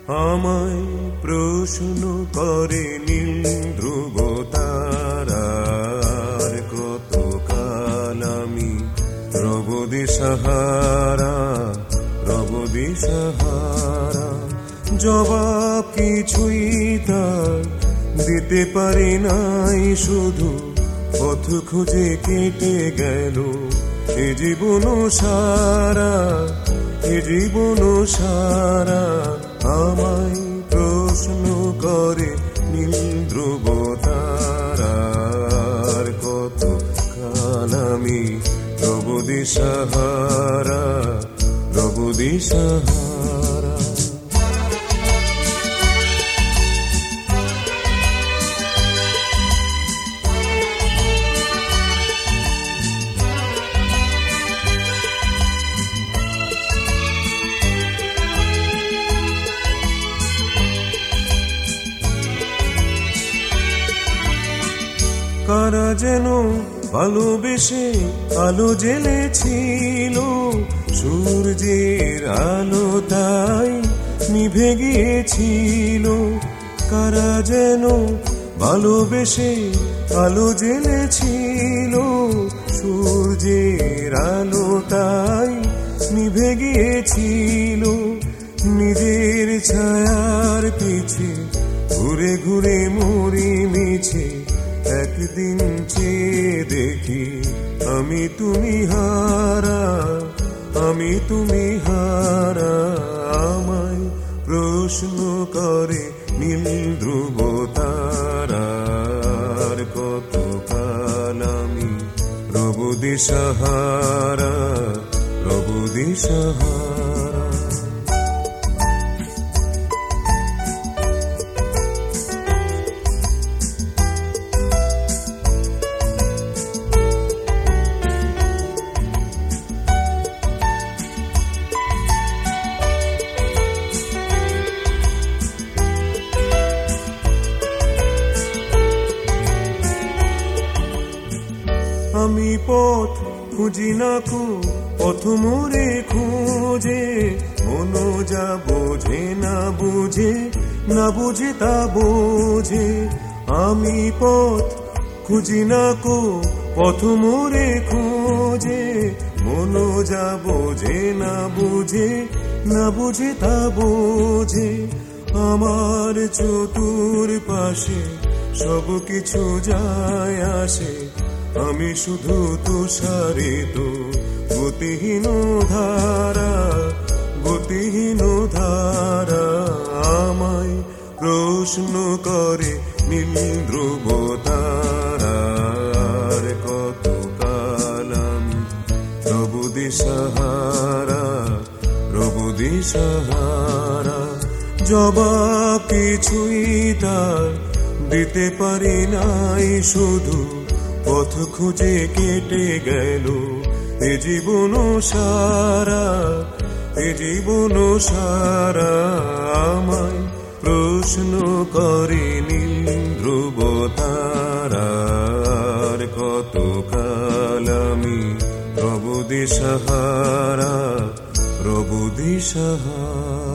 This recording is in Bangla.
আমায় প্রশ্ন করে নীল ধ্রুব তারার, কতকাল আমি রব দিশাহারা, রব দিশাহারা। জবাব কিছুই তার দিতে পারি নাই, শুধু পথ খুঁজে কেটে গেল এ জীবন সারা, এ জীবন সারা। আমায় প্রশ্ন করে নীল ধ্রুব তারার, কতকাল আমি রব দিশাহারা, রব দিশাহারা। কারা যেন ভালোবেসে আলো জ্বেলেছিল, সূর্যের আলো তাই নিভে গিয়েছিল। কারা যেন ভালোবেসে আলো জ্বেলেছিল, সূর্যের আলো তাই নিভে গিয়েছিল। নিজের ছায়ার পিছে ঘুরে ঘুরে মরি মিছে, একদিন চেয়ে দেখি আমি তুমি হারা, আমি তুমি হারা। আমায় প্রশ্ন করে নীল ধ্রুব তারার, কতকাল আমি রব দিশাহারা, রব দিশাহারা। আমি পথ খুঁজি না কো, পথ মোরে খুঁজে, মন যা বোঝে না বুঝে, না বুঝে তা বোঝে। আমি পথ খুঁজি না কো, পথ মোরে খুঁজে, মন যা বোঝে না বুঝে, না বুঝে তা বোঝে। আমার চতুর পাশে সব কিছু যায় আসে, আমি শুধু তুষারিত গতিহীন ধারা, গতিহীন ধারা। আমায় প্রশ্ন করে নীল ধ্রুব তারার, কতকাল আমি রব দিশাহারা, রব দিশাহারা। জবাব কিছুই তার দিতে পারি নাই, শুধু পথ খুঁজে কেটে গেল এ জীবন সারা, এ জীবন সারা। আমায় প্রশ্ন করে নীল ধ্রুব তারার, কতকাল আমি রব দিশাহারা, রব দিশাহারা।